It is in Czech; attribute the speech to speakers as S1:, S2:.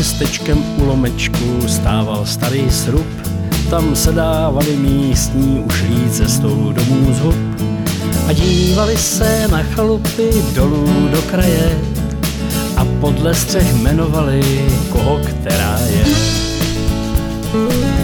S1: městečkem u lomečku stával starý srub, tam se dávali místní ušlí cestou domů z hub a dívali se na chalupy dolů do kraje a podle střech jmenovali, koho která je.